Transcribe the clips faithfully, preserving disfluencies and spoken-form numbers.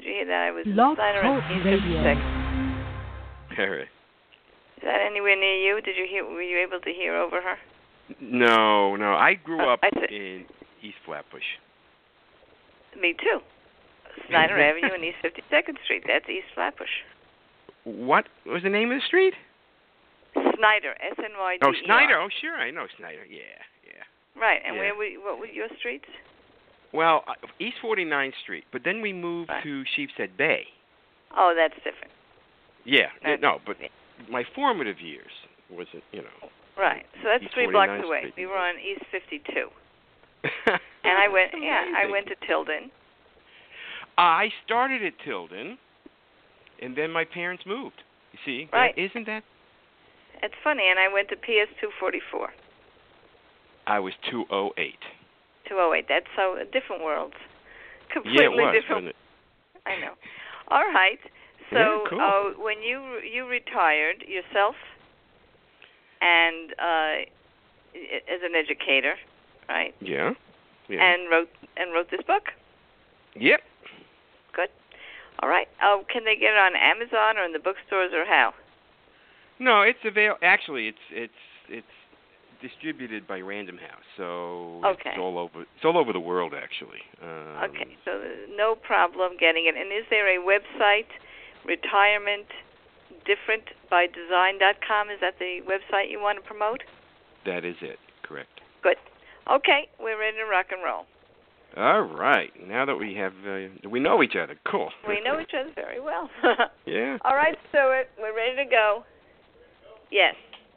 you hear that? I was Blog in Snyder Talk at East Radio. fifty-six. Harry. Is that anywhere near you? Did you hear? Were you able to hear over her? No, no. I grew Oh, up I see. in East Flatbush. Me too. Snyder Avenue and East fifty-second Street. That's East Flatbush. What was the name of the street? Snyder, S N Y D E R. Oh, Snyder. Oh, sure, I know Snyder. Yeah, yeah. Right, and Yeah. where were you, what were your streets? Well, uh, East forty-ninth Street, but then we moved Right. to Sheepshead Bay. Oh, that's different. Yeah, yeah, That's- no, but my formative years wasn't, you know. Right, so that's East three blocks forty-ninth away. Street. We were on East fifty-two. And I went, That's yeah, I amazing. went to Tilden. I started at Tilden, and then my parents moved. You see, Right. that, isn't that? It's funny, and I went to P S two forty-four. I was two oh eight. two oh eight. That's so different worlds. Completely Yeah, it was, different. wasn't it? I know. All right. So Yeah, cool. uh, when you you retired yourself, and uh, as an educator, right? Yeah. Yeah. And wrote and wrote this book. Yep. Good. All right. Oh, can they get it on Amazon or in the bookstores or how? No, it's avail. Actually, it's it's it's distributed by Random House, so Okay. it's all over. It's all over the world, actually. Um, Okay. So there's no problem getting it. And is there a website, retirement different by design dot com? Is that the website you want to promote? That is it. Correct. Good. Okay, we're ready to rock and roll. All right. Now that we have, uh, we know each other. Cool. We know each other very well. Yeah. All right, Stuart, we're ready to go. Yes.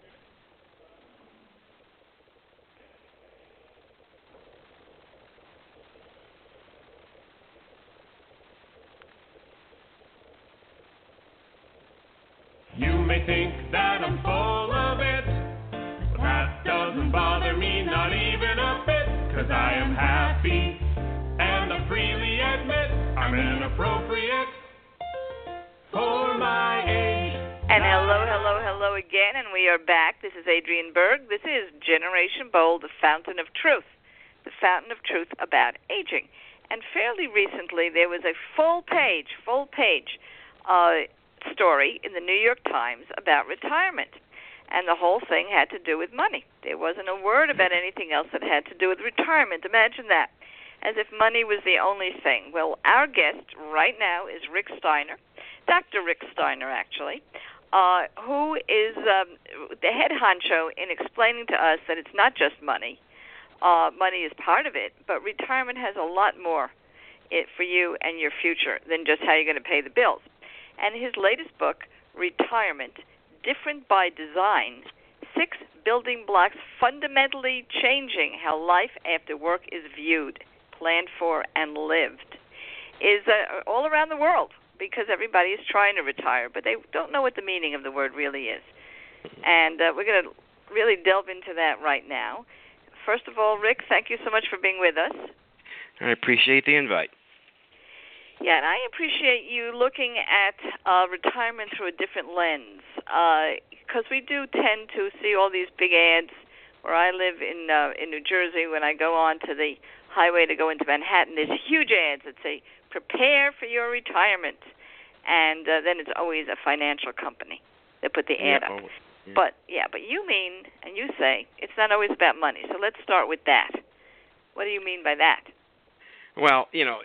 You may think that I'm full of it, but that doesn't bother me, not even a bit, 'cause I am happy, and I freely admit I'm inappropriate for my age. And hello, hello, hello again, and we are back. This is Adrienne Berg. This is Generation Bold, the Fountain of Truth, the Fountain of Truth about aging. And fairly recently, there was a full page, full page uh, story in the New York Times about retirement. And the whole thing had to do with money. There wasn't a word about anything else that had to do with retirement. Imagine that. As if money was the only thing. Well, our guest right now is Rick Steiner, Doctor Rick Steiner, actually, uh, who is um, the head honcho in explaining to us that it's not just money. Uh, money is part of it, but retirement has a lot more it, for you and your future than just how you're going to pay the bills. And his latest book, Retirement, Different by Design, Six Building Blocks Fundamentally Changing How Life After Work is Viewed, Planned for, and Lived, is uh, all around the world because everybody is trying to retire, but they don't know what the meaning of the word really is. And uh, we're going to really delve into that right now. First of all, Rick, thank you so much for being with us. I appreciate the invite. Yeah, and I appreciate you looking at uh, retirement through a different lens, because uh, we do tend to see all these big ads. Where I live in uh, in New Jersey, when I go on to the highway to go into Manhattan, there's huge ads that say, prepare for your retirement. And uh, then it's always a financial company that put the ad Yeah, up. oh, yeah. But, yeah, but you mean, and you say, it's not always about money. So let's start with that. What do you mean by that? Well, you know,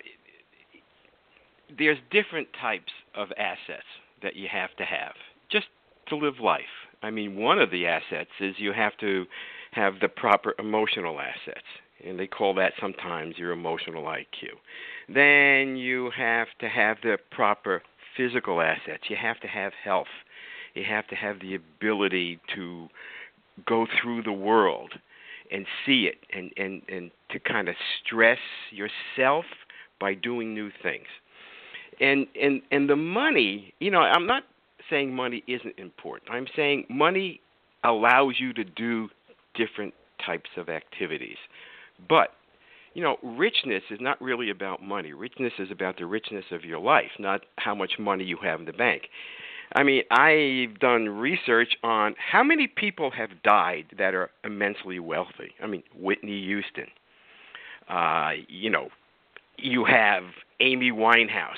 there's different types of assets that you have to have just to live life. I mean, one of the assets is you have to have the proper emotional assets, and they call that sometimes your emotional I Q. Then you have to have the proper physical assets. You have to have health. You have to have the ability to go through the world and see it and, and, and to kind of stress yourself by doing new things. And, and and the money, you know, I'm not saying money isn't important. I'm saying money allows you to do different types of activities. But, you know, richness is not really about money. Richness is about the richness of your life, not how much money you have in the bank. I mean, I've done research on how many people have died that are immensely wealthy. I mean, Whitney Houston. Uh, you know, you have Amy Winehouse.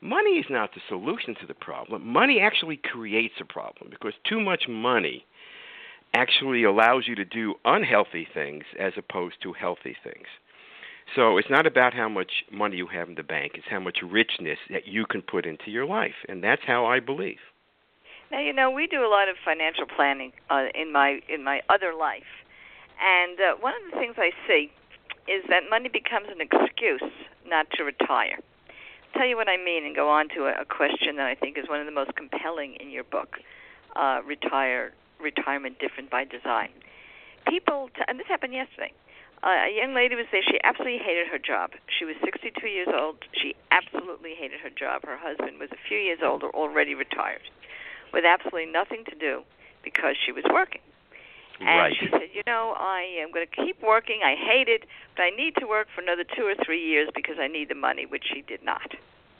money is not the solution to the problem. Money actually creates a problem because too much money actually allows you to do unhealthy things as opposed to healthy things. So it's not about how much money you have in the bank. It's how much richness that you can put into your life, and that's how I believe. Now, you know, we do a lot of financial planning uh, in my in my other life, and uh, one of the things I see is that money becomes an excuse not to retire. I'll tell you what I mean and go on to a, a question that I think is one of the most compelling in your book, uh, Retire, Retirement Different by Design. People, t- and this happened yesterday, uh, a young lady was there. She absolutely hated her job. She was sixty-two years old. She absolutely hated her job. Her husband was a few years older, already retired, with absolutely nothing to do because she was working. And right. she said, you know, I am going to keep working. I hate it, but I need to work for another two or three years because I need the money, which she did not.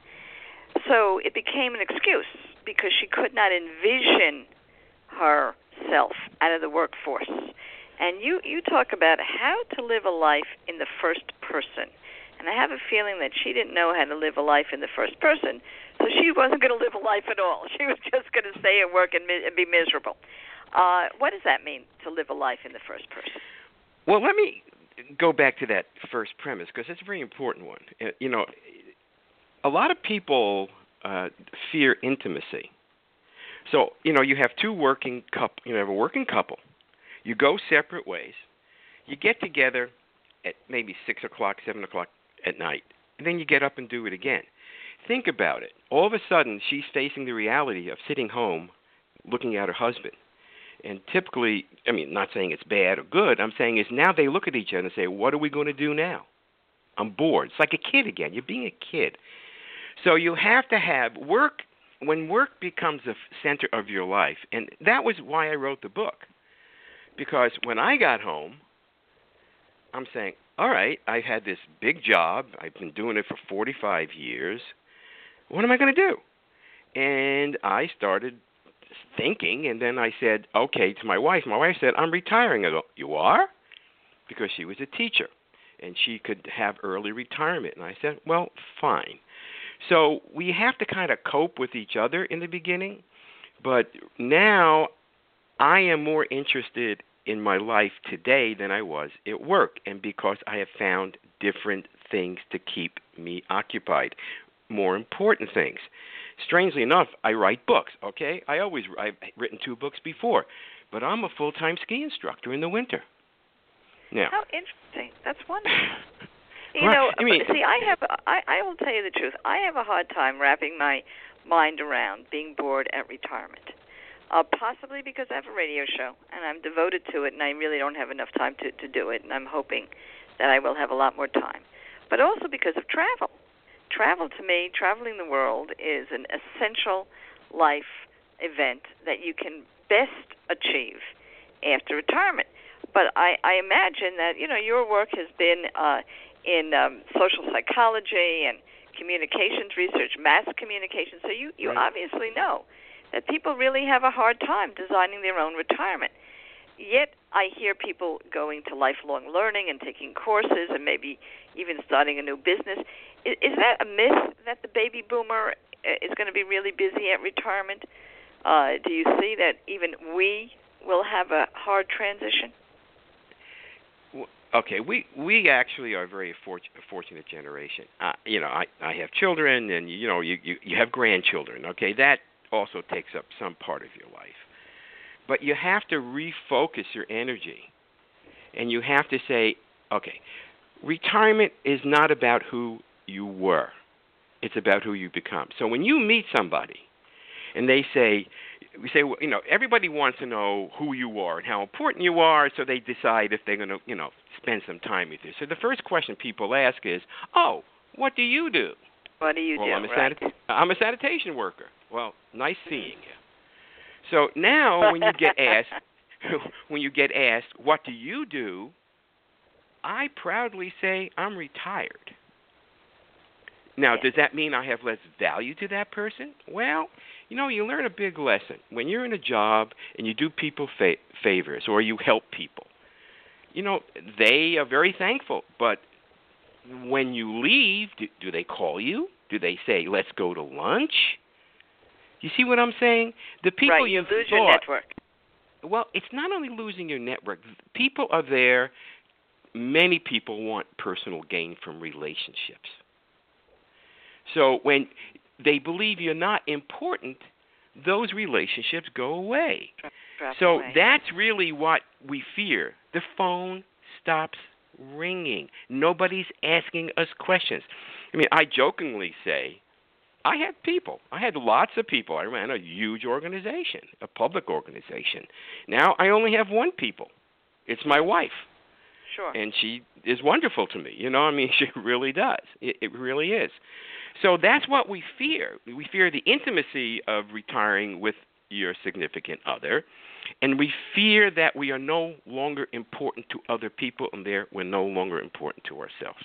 So it became an excuse because she could not envision herself out of the workforce. And you, you talk about how to live a life in the first person. And I have a feeling that she didn't know how to live a life in the first person, so she wasn't going to live a life at all. She was just going to stay at work and, mi- and be miserable. Uh, what does that mean, to live a life in the first person? Well, let me go back to that first premise because it's a very important one. Uh, you know, a lot of people uh, fear intimacy. So, you know, you have two working couple. You have a working couple. You go separate ways. You get together at maybe six o'clock, seven o'clock at night, and then you get up and do it again. Think about it. All of a sudden, she's facing the reality of sitting home looking at her husband. And typically, I mean, not saying it's bad or good, I'm saying is now they look at each other and say, what are we going to do now? I'm bored. It's like a kid again. You're being a kid. So you have to have work, when work becomes the center of your life, and that was why I wrote the book. Because when I got home, I'm saying, all right, I've had this big job. I've been doing it for forty-five years. What am I going to do? And I started thinking, and then I said, okay, to my wife. My wife said, I'm retiring. I go, you are? Because she was a teacher, and she could have early retirement. And I said, well, fine. So we have to kind of cope with each other in the beginning, but now I am more interested in my life today than I was at work, and because I have found different things to keep me occupied, more important things. Strangely enough, I write books, okay? I always, I've written two books before, but I'm a full-time ski instructor in the winter. Now, how interesting. That's wonderful. You right. know, I mean, see, I have, I, I will tell you the truth. I have a hard time wrapping my mind around being bored at retirement. Uh, possibly because I have a radio show, and I'm devoted to it, and I really don't have enough time to, to do it, and I'm hoping that I will have a lot more time. But also because of travel. Travel, to me, traveling the world is an essential life event that you can best achieve after retirement. But I, I imagine that, you know, your work has been uh, in um, social psychology and communications research, mass communication, so you, you right. obviously know that people really have a hard time designing their own retirement. Yet I hear people going to lifelong learning and taking courses and maybe even starting a new business. Is, is that a myth that the baby boomer is going to be really busy at retirement? Uh, do you see that even we will have a hard transition? Okay, we we actually are a very fortunate, fortunate generation. Uh, you know, I, I have children, and you know, you, you you have grandchildren. Okay, that also takes up some part of your life. But you have to refocus your energy, and you have to say, okay, retirement is not about who you were. It's about who you become. So when you meet somebody, and they say, we say, well, you know, everybody wants to know who you are and how important you are, so they decide if they're going to, you know, spend some time with you. So the first question people ask is, oh, what do you do? What do you well, do? I'm a, right? sanit- I'm a sanitation worker. Well, nice seeing you. So now when you get asked, when you get asked, what do you do? I proudly say I'm retired. Now, does that mean I have less value to that person? Well, you know, you learn a big lesson. When you're in a job and you do people fa- favors or you help people, you know, they are very thankful. But when you leave, do, do they call you? Do they say, let's go to lunch? You see what I'm saying? The people right, you lose thought, your network. Well, it's not only losing your network. People are there. Many people want personal gain from relationships. So when they believe you're not important, those relationships go away. Drop, drop so away. that's really what we fear. The phone stops ringing. Nobody's asking us questions. I mean, I jokingly say, I had people. I had lots of people. I ran a huge organization, a public organization. Now I only have one people. It's my wife. Sure. And she is wonderful to me. You know, I mean, she really does. It, it really is. So that's what we fear. We fear the intimacy of retiring with your significant other, and we fear that we are no longer important to other people, and there we're no longer important to ourselves.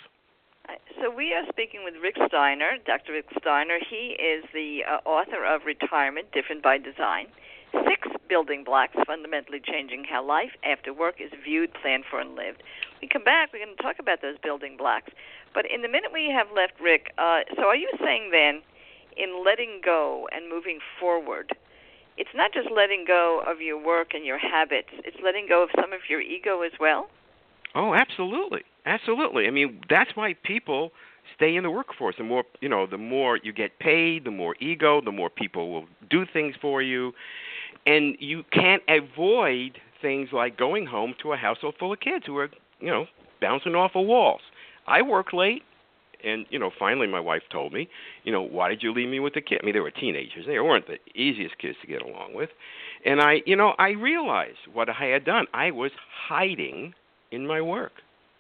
So we are speaking with Rick Steiner, Doctor Rick Steiner. He is the uh, author of Retirement, Different by Design, Six Building Blocks Fundamentally Changing How Life After Work is Viewed, Planned for, and Lived. When we come back, we're going to talk about those building blocks. But in the minute we have left, Rick, uh, so are you saying then, in letting go and moving forward, it's not just letting go of your work and your habits, it's letting go of some of your ego as well? Oh, absolutely. Absolutely. I mean, that's why people stay in the workforce. The more, you know, the more you get paid, the more ego, the more people will do things for you. And you can't avoid things like going home to a household full of kids who are, you know, bouncing off of walls. I work late, and, you know, finally my wife told me, you know, why did you leave me with the kid? I mean, they were teenagers. They weren't the easiest kids to get along with. And I, you know, I realized what I had done. I was hiding in my work.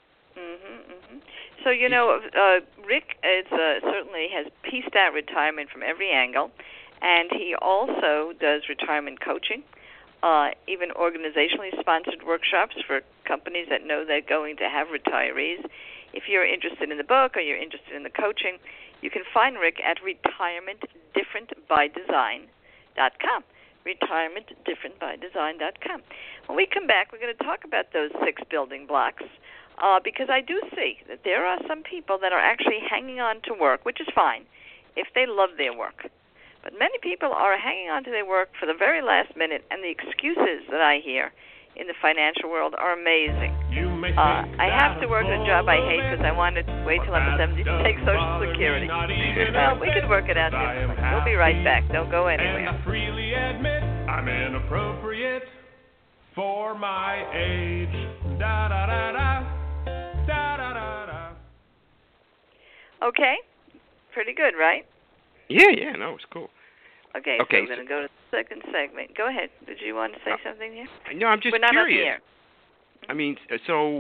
Mm-hmm, mm-hmm. So, you know, uh, Rick is, uh, certainly has pieced out retirement from every angle, and he also does retirement coaching, uh, even organizationally sponsored workshops for companies that know they're going to have retirees. If you're interested in the book or you're interested in the coaching, you can find Rick at retirement different by design dot com. retirement different by design dot com. When we come back, we're going to talk about those six building blocks, uh, because I do see that there are some people that are actually hanging on to work, which is fine if they love their work. But many people are hanging on to their work for the very last minute, and the excuses that I hear in the financial world are amazing. Uh, I have to work a job I hate because I want to wait till I'm seventy to take Social Security. Well, we could work it out differently. We'll be right back. Don't go anywhere. And I freely admit I'm inappropriate for my age. Da da da da. Da da da da. Okay. Pretty good, right? Yeah, yeah, no, it's cool. Okay, okay so we're going to go to the second segment. Go ahead. Did you want to say uh, something here? No, I'm just we're not curious. On the air. I mean, so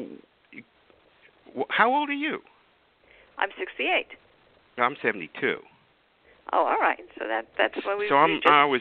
how old are you? I'm sixty-eight. I'm seventy-two. Oh, all right. So that that's what we. So I'm. We just, I was.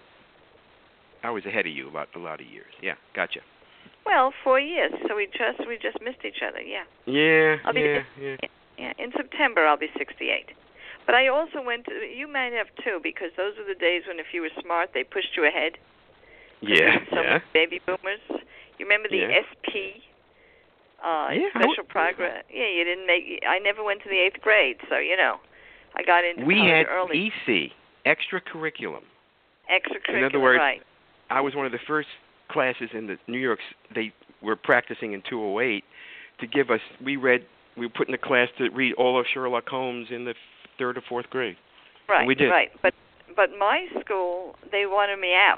I was ahead of you about a lot of years. Yeah, gotcha. Well, four years. So we just we just missed each other. Yeah. Yeah. I'll be, yeah. Yeah. Yeah. In September, I'll be sixty-eight. But I also went to. You might have too, because those were the days when, if you were smart, they pushed you ahead. Yeah. So yeah. many baby boomers. You remember the yeah. S P? Uh, yeah, special progress. Yeah, you didn't make. I never went to the eighth grade, so you know, I got into we college had early. E C, extracurriculum. Extracurricular. In other words, right. I was one of the first classes in the New York. They were practicing in two oh eight to give us. We read. We were put in the class to read all of Sherlock Holmes in the third or fourth grade. Right. And we did. Right. But but my school, they wanted me out,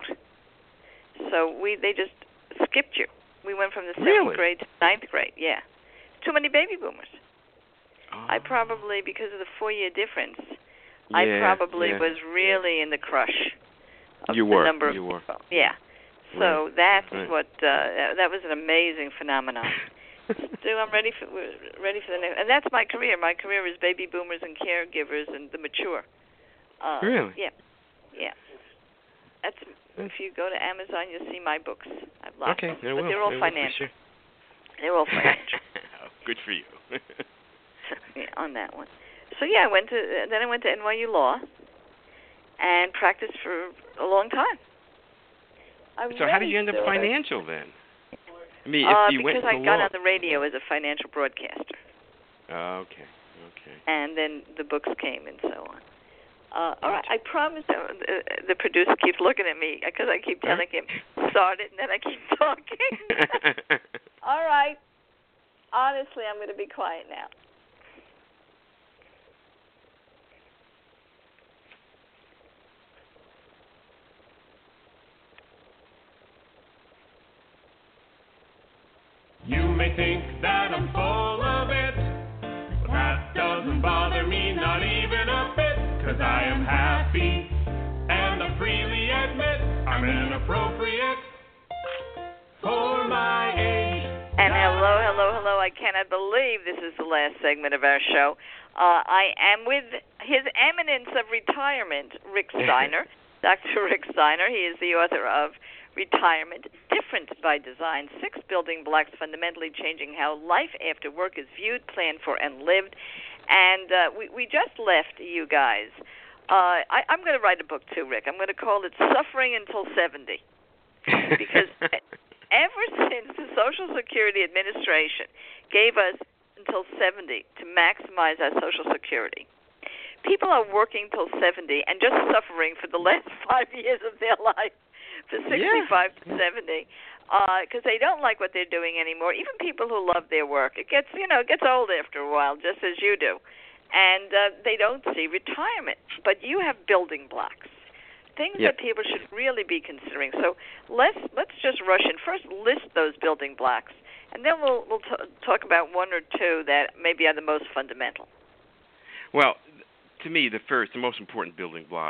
so we they just skipped you. We went from the seventh really? grade to ninth grade. Yeah. Too many baby boomers. Oh. I probably, because of the four-year difference, yeah, I probably yeah. was really in the crush of you the were, number of you were. people. Yeah. So right. that's right. what uh, that was an amazing phenomenon. So I'm ready for ready for the next, and that's my career. My career is baby boomers and caregivers and the mature. Uh, really? Yeah. Yeah. That's if you go to Amazon, you'll see my books. I've lots Okay, of them, there but will. they're all there will, financial. for sure. They're all financial. Good for you. So, yeah, on that one. So yeah, I went to then I went to N Y U Law and practiced for a long time. I so how did really you end up still- financial then? I mean, if uh, you went because to I got law. on the radio as a financial broadcaster. Oh, okay. Okay. And then the books came and so on. Uh, all right, I promise. Uh, the, the producer keeps looking at me because I keep telling him start it, and then I keep talking. All right. Honestly, I'm going to be quiet now. You may think that I'm full of it, but that doesn't bother me, not even a bit, 'cause I am happy, and I freely admit I'm inappropriate for my age. And hello, hello, hello. I cannot believe this is the last segment of our show. Uh, I am with His Eminence of Retirement, Rick Steiner, Doctor Rick Steiner. He is the author of Retirement, Different by Design, Six Building Blocks Fundamentally Changing How Life After Work is Viewed, Planned for, and Lived. And uh, we, we just left you guys. Uh, I, I'm going to write a book too, Rick. I'm going to call it Suffering Until seventy. Because ever since the Social Security Administration gave us until seventy to maximize our Social Security, people are working till seventy and just suffering for the last five years of their life. For sixty-five yeah. to seventy, because uh, they don't like what they're doing anymore. Even people who love their work, it gets you know it gets old after a while, just as you do, and uh, they don't see retirement. But you have building blocks, things yep. that people should really be considering. So let's let's just rush in. First, list those building blocks, and then we'll we'll t- talk about one or two that maybe are the most fundamental. Well, to me, the first, the most important building block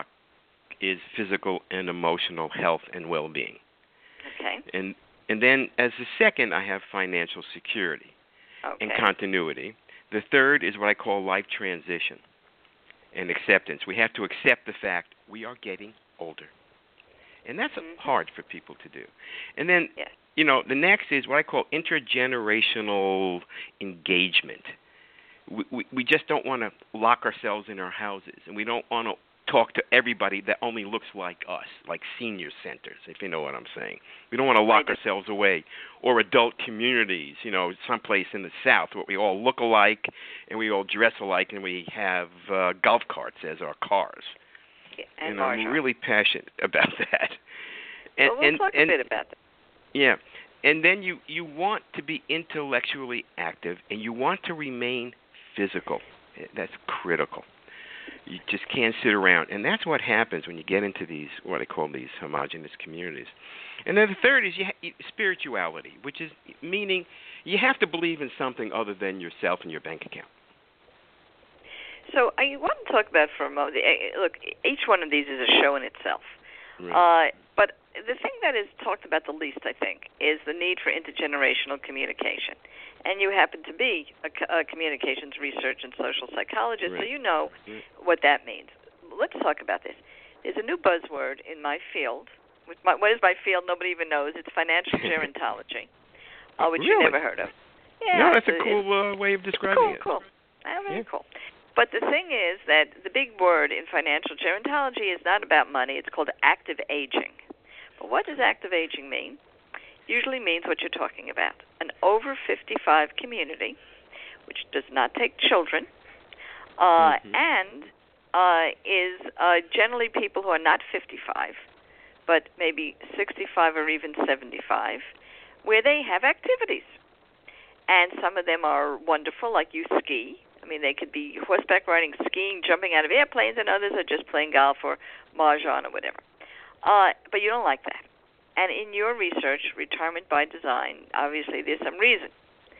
is physical and emotional health and well-being. Okay. And and then as the second, I have financial security okay. and continuity. The third is what I call life transition and acceptance. We have to accept the fact we are getting older. And that's mm-hmm. hard for people to do. And then, yes. you know, the next is what I call intergenerational engagement. We, we, we just don't want to lock ourselves in our houses, and we don't want to talk to everybody that only looks like us, like senior centers, if you know what I'm saying. We don't want to lock ourselves away. Or adult communities, you know, someplace in the South where we all look alike and we all dress alike and we have uh, golf carts as our cars. Yeah, and and I'm really passionate about that. And, well, we'll and, talk and, a bit about that. Yeah. And then you, you want to be intellectually active and you want to remain physical. That's critical. You just can't sit around. And that's what happens when you get into these, what I call these homogenous communities. And then the third is you ha- spirituality, which is meaning you have to believe in something other than yourself and your bank account. So I want to talk about for a moment, look, each one of these is a show in itself. Right. Uh, but the thing that is talked about the least, I think, is the need for intergenerational communication. And you happen to be a, a communications research and social psychologist, right. so you know right. what that means. Let's talk about this. There's a new buzzword in my field. Which my, what is my field? Nobody even knows. It's financial gerontology, uh, which really? you never heard of. Yeah, no, that's a cool uh, way of describing cool, it. Cool, cool. Oh, very yeah. cool. But the thing is that the big word in financial gerontology is not about money. It's called active aging. But what does active aging mean? Usually means what you're talking about. An over fifty-five community, which does not take children, uh, mm-hmm. and uh, is uh, generally people who are not fifty-five, but maybe sixty-five or even seventy-five, where they have activities. And some of them are wonderful, like you ski. I mean, they could be horseback riding, skiing, jumping out of airplanes, and others are just playing golf or mahjong or whatever. Uh, but you don't like that. And in your research, Retirement by Design, obviously there's some reason.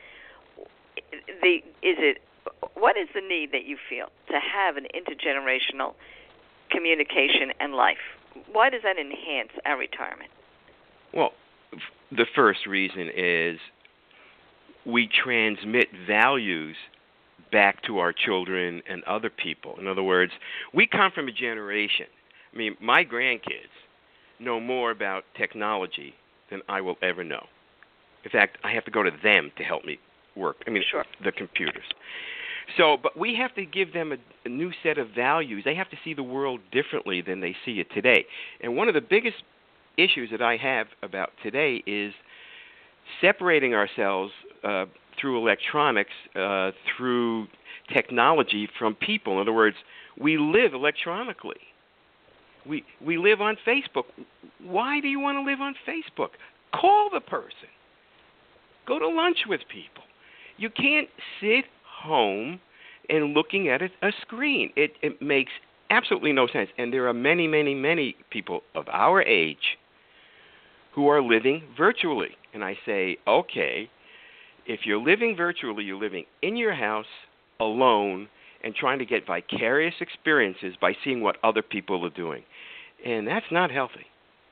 The is it what is the need that you feel to have an intergenerational communication and life? Why does that enhance our retirement? Well, f- the first reason is we transmit values back to our children and other people. In other words, we come from a generation. I mean, my grandkids know more about technology than I will ever know. In fact, I have to go to them to help me work. I mean, sure. the computers. So, but we have to give them a, a new set of values. They have to see the world differently than they see it today. And one of the biggest issues that I have about today is separating ourselves uh, through electronics, uh, through technology from people. In other words, we live electronically. We we live on Facebook. Why do you want to live on Facebook? Call the person. Go to lunch with people. You can't sit home and looking at a, a screen. It it makes absolutely no sense. And there are many, many, many people of our age who are living virtually. And I say, okay, if you're living virtually, you're living in your house alone and trying to get vicarious experiences by seeing what other people are doing. And that's not healthy.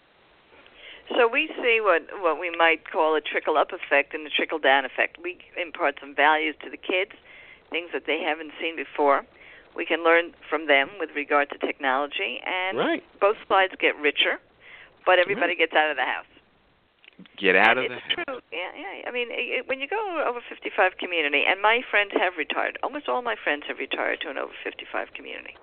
So we see what, what we might call a trickle-up effect and a trickle-down effect. We impart some values to the kids, things that they haven't seen before. We can learn from them with regard to technology, and right. both sides get richer, but everybody right. gets out of the house. Get out and of the house. It's true. Yeah, yeah. I mean, it, when you go over fifty-five community, and my friends have retired, almost all my friends have retired to an over fifty-five community.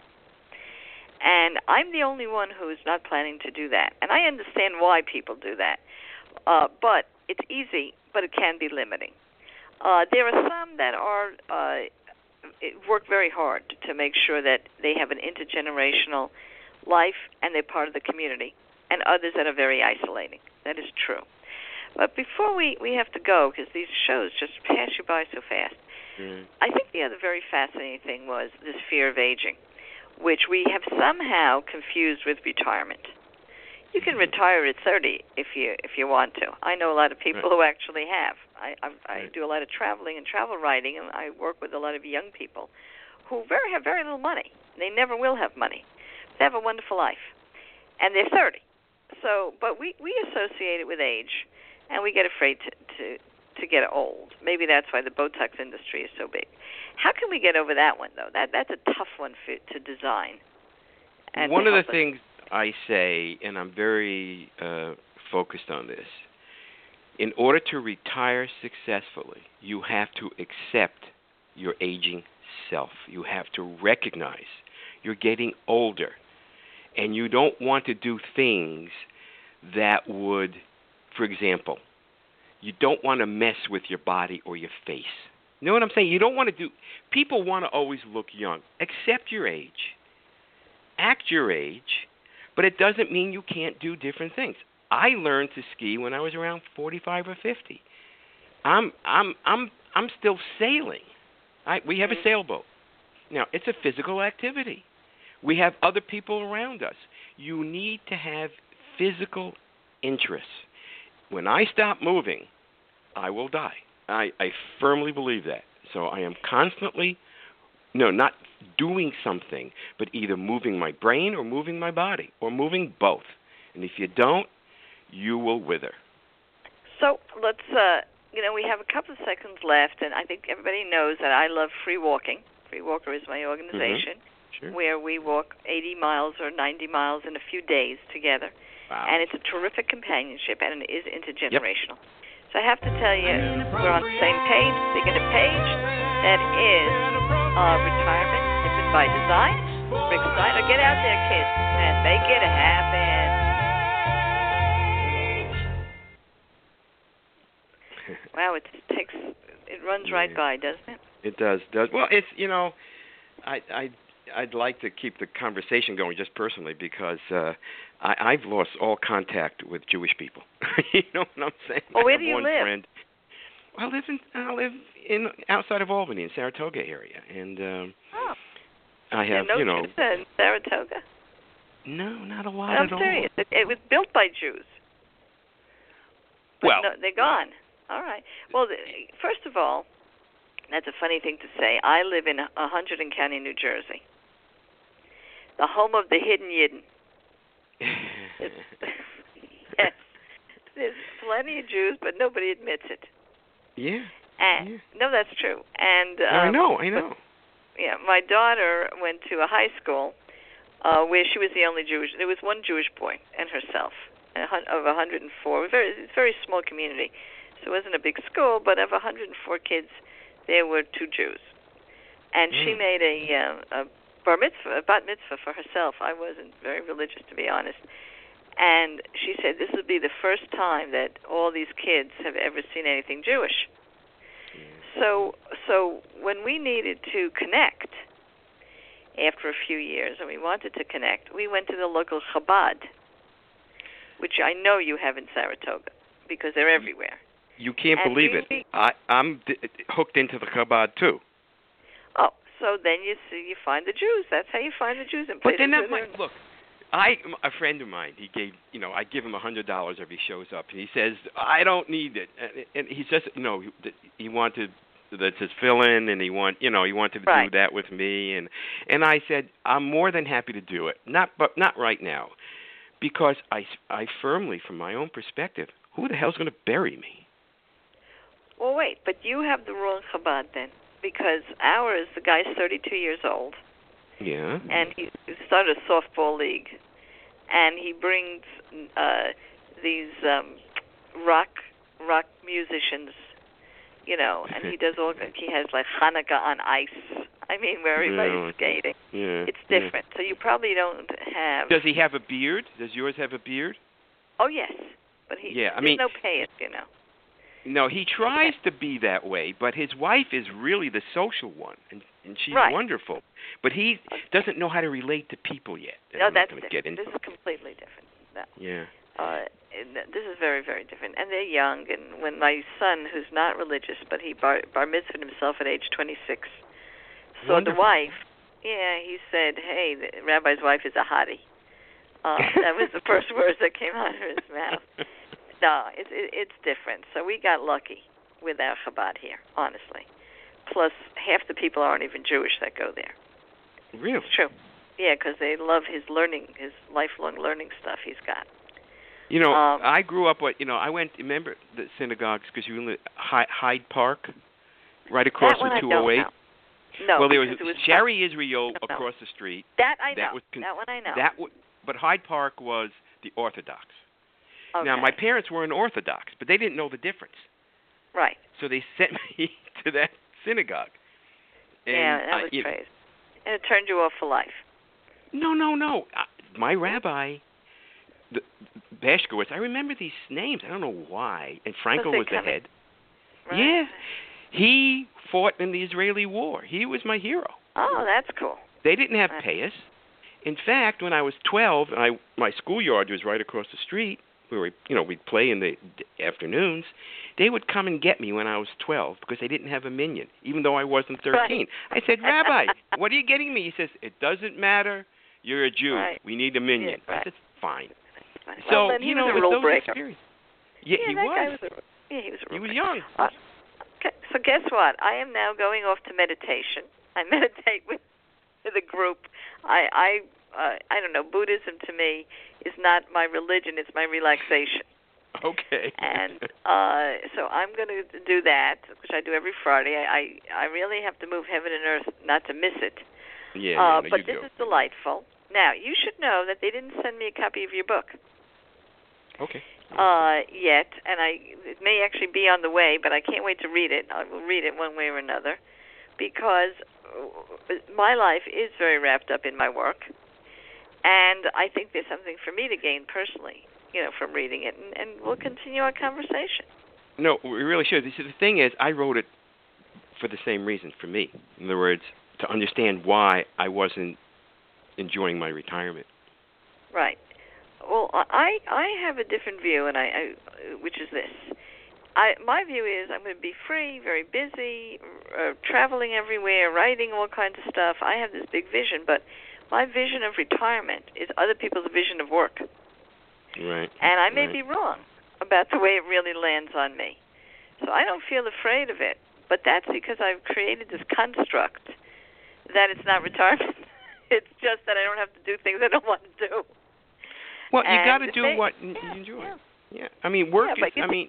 And I'm the only one who's not planning to do that. And I understand why people do that. Uh, but it's easy, but it can be limiting. Uh, there are some that are uh, work very hard to make sure that they have an intergenerational life and they're part of the community, and others that are very isolating. That is true. But before we, we have to go, because these shows just pass you by so fast, mm. I think the other very fascinating thing was this fear of aging, which we have somehow confused with retirement. You can retire at thirty if you if you want to. I know a lot of people right. who actually have. I I, I right. do a lot of traveling and travel writing, and I work with a lot of young people who very have very little money. They never will have money. They have a wonderful life, and they're thirty. So, but we, we associate it with age, and we get afraid to, to to get old. Maybe that's why the Botox industry is so big. How can we get over that one, though? That that's a tough one for, to design. And one to of the us. things I say, and I'm very uh, focused on this, in order to retire successfully, you have to accept your aging self. You have to recognize you're getting older, and you don't want to do things that would, for example, you don't want to mess with your body or your face. You know what I'm saying? You don't want to do, people want to always look young. Accept your age. Act your age, but it doesn't mean you can't do different things. I learned to ski when I was around forty-five or fifty. I'm I'm I'm I'm still sailing. I, we have a sailboat. Now, it's a physical activity. We have other people around us. You need to have physical interests. When I stop moving, I will die. I, I firmly believe that. So I am constantly, no, not doing something, but either moving my brain or moving my body or moving both. And if you don't, you will wither. So let's, uh, you know, we have a couple of seconds left, and I think everybody knows that I love free walking. Free Walker is my organization, mm-hmm. sure. where we walk eighty miles or ninety miles in a few days together. Wow. And it's a terrific companionship, and it is intergenerational. Yep. So I have to tell you, we're on the same page. Speaking of page, that is uh, Retirement Living by Design. Rick Steiner, get out there, kids, and make it happen. Wow, it takes, it runs yeah. right by, doesn't it? It does, does. Well, it's, you know, I, I, I'd like to keep the conversation going just personally because uh, I, I've lost all contact with Jewish people. You know what I'm saying? Well, where I do you one live? Friend. I live in I live in outside of Albany, in Saratoga area, and um, oh. I have no you know. Jews in Saratoga? No, not a lot I'm at all. serious. It, it was built by Jews. But well, no, they're gone. All right. Well, the, first of all, that's a funny thing to say. I live in Hunterdon County, New Jersey, the home of the hidden Yidden. Yes. There's plenty of Jews, but nobody admits it. Yeah. And, yeah. No, that's true. And um, I know, I know. But, yeah, my daughter went to a high school uh, where she was the only Jewish. There was one Jewish boy and herself, of one hundred four. Very, it's a very small community, so it wasn't a big school. But of one hundred four kids, there were two Jews, and mm. she made a, uh, a bar mitzvah, a bat mitzvah for herself. I wasn't very religious, to be honest. And she said this would be the first time that all these kids have ever seen anything Jewish. Yeah. so so when we needed to connect after a few years, and we wanted to connect, we went to the local Chabad, which I know you have in Saratoga because they're everywhere. You can't And believe we- it. I, I'm d- hooked into the Chabad too. Oh, so then you see, you find the Jews. That's how you find the Jews in But places they're not where my they're- look. I a friend of mine. He gave you know I give him a hundred dollars if he shows up, and he says I don't need it, and, and he says you know he, he wanted that's his fill in, and he want you know he wanted to Right. do that with me, and and I said I'm more than happy to do it. Not but not right now, because I I firmly, from my own perspective, who the hell's going to bury me? Well, wait, but you have the wrong Chabad then, because ours, the guy's thirty-two years old, Yeah. and he he started a softball league, and he brings uh, these um, rock rock musicians, you know, and he does all. He has like Hanukkah on ice. I mean, where everybody's Really? skating. Yeah. It's yeah. different. So you probably don't have. Does he have a beard? Does yours have a beard? Oh yes, but he. Yeah, I there's mean- no pay it, you know. No, he tries to be that way, but his wife is really the social one, and, and she's Right. wonderful. But he doesn't know how to relate to people yet. And No, I'm that's not going to different. get into. This is completely different. No. Yeah. Uh, and this is very, very different. And they're young. And when my son, who's not religious, but he bar, bar mitzvahed himself at age twenty-six, saw Wonderful. the wife, yeah, he said, hey, the rabbi's wife is a hottie. Uh, that was the first words that came out of his mouth. No, it's it, it's different. So we got lucky with our Chabad here, honestly. Plus, half the people aren't even Jewish that go there. Really? It's true. Yeah, because they love his learning, his lifelong learning stuff he's got. You know, Um, I grew up with, you know, I went, remember the synagogues, because you were in the Hy- Hyde Park, right across that one from I two don't oh eight? know. No, well, there was, because it was Sherry Israel No. across the street. that I know. That was con- that one I know. That w- But Hyde Park was the Orthodox. okay. Now, my parents weren't Orthodox, but they didn't know the difference. right. So they sent me to that synagogue. And yeah, that I- was you know, crazy. And it turned you off for life. No, no, no. I, my rabbi, the, Bashkowitz, I remember these names. I don't know why. And Frankel they was the come in- head. Right? Yeah. He fought in the Israeli war. He was my hero. Oh, that's cool. They didn't have Right. payas. In fact, when I was twelve, and I my schoolyard was right across the street, where we, you know, we'd play in the d- afternoons. They would come and get me when I was twelve because they didn't have a minion, even though I wasn't thirteen. Right. I said, Rabbi, what are you getting me? He says, it doesn't matter. You're a Jew. Right. We need a minion. Yeah, right. I said, fine. Well, So then he you know, was a with rule those breaker. experiences, yeah, yeah, he that was. Guy was a, yeah, he was a He rule was breaker. young. Uh, okay, so guess what? I am now going off to meditation. I meditate with with a group. I I uh, I don't know. Buddhism to me is not my religion; it's my relaxation. Okay. And uh, so I'm going to do that, which I do every Friday. I, I I really have to move heaven and earth not to miss it. yeah, uh, yeah, no, but you this go. is delightful. Now you should know that they didn't send me a copy of your book Okay. uh, yet, and I it may actually be on the way, but I can't wait to read it. I will read it one way or another, because uh, my life is very wrapped up in my work, and I think there's something for me to gain personally, you know, from reading it, and, and we'll continue our conversation. No, we really should. See, the thing is, I wrote it for the same reason, for me. In other words, to understand why I wasn't enjoying my retirement. Right. Well, I I have a different view, and I, I which is this. I my view is I'm going to be free, very busy, uh, traveling everywhere, writing all kinds of stuff. I have this big vision, but my vision of retirement is other people's vision of work. Right. And I may right. be wrong about the way it really lands on me. So I don't feel afraid of it, but that's because I've created this construct that it's not retirement. It's just that I don't have to do things I don't want to do. Well, you And got to it do may- what you yeah, enjoy. yeah. Yeah. I mean, work Yeah, but is, you I mean,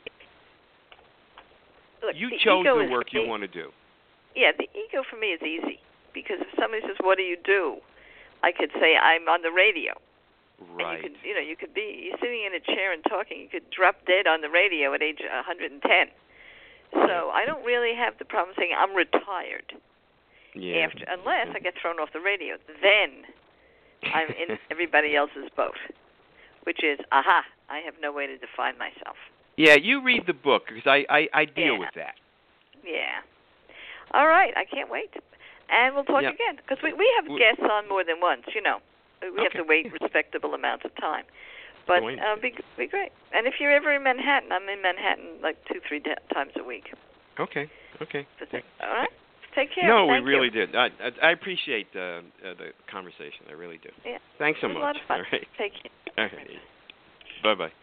Look, you the chose ego the is work for you me- want to do. Yeah, the ego for me is easy, because if somebody says, "What do you do?" I could say, "I'm on the radio." Right. And you could, you know, you could be you're sitting in a chair and talking. You could drop dead on the radio at age one hundred ten. So I don't really have the problem saying I'm retired. Yeah. After, unless I get thrown off the radio, then I'm in everybody else's boat, which is, aha, I have no way to define myself. Yeah, you read the book, because I, I, I deal Yeah. with that. Yeah. All right, I can't wait. And we'll talk yep. again, because we, we have guests on more than once, you know. We okay. have to wait respectable amounts of time. But uh, be be great. And if you're ever in Manhattan, I'm in Manhattan like two, three de- times a week. Okay, okay. All right? Take care. No, Thank we really you. did. I, I, I appreciate uh, uh, the conversation. I really do. Yeah. Thanks so it was much. A lot of fun. All right. Take care. All right. Bye-bye.